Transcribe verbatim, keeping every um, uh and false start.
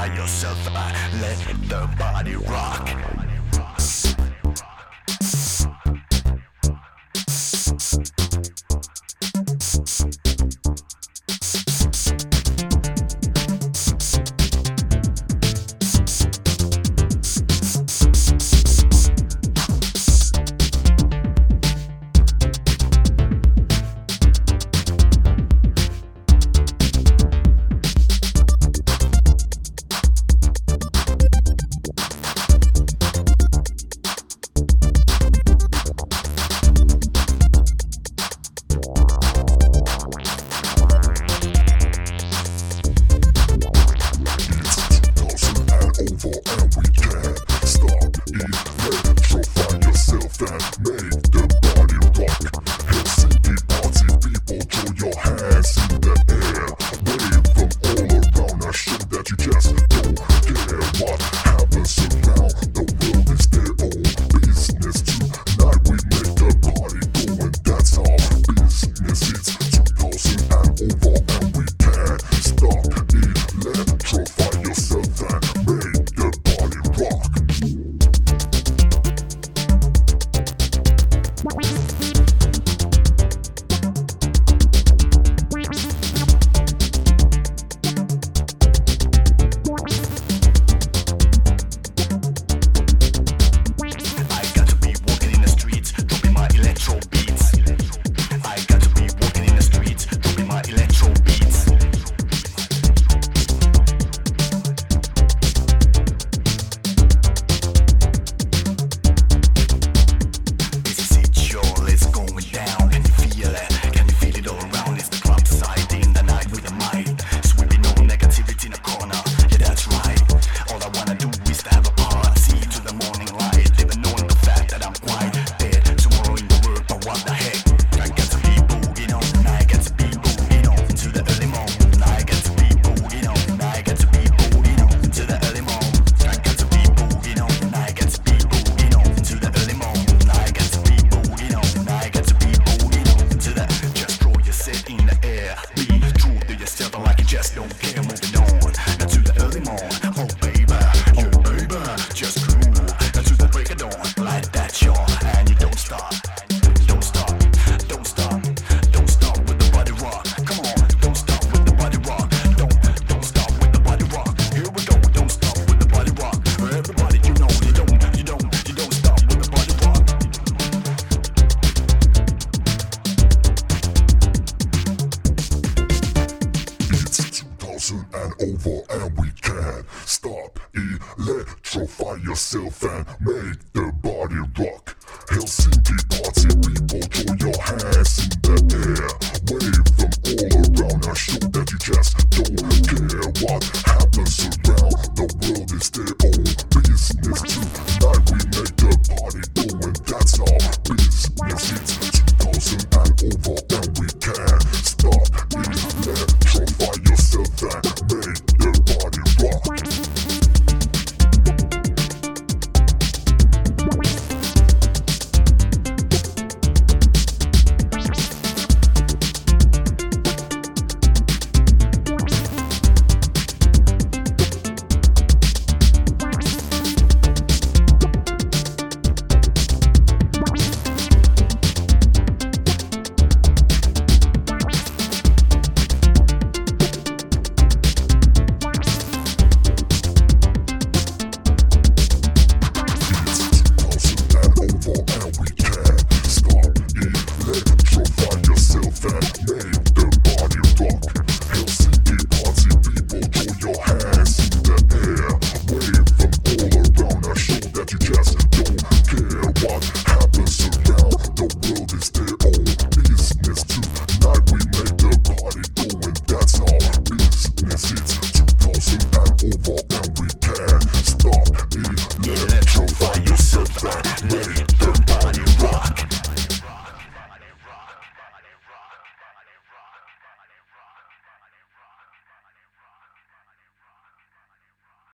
Electrify yourself and let the body rock. And over, and we can't stop. Electrify yourself and make the body rock. Helsinki party people, throw your hands in the air, wave them all around and show that you just don't care what happens around. The world is their own business. Tonight we make the party go, and that's our business. It's two thousand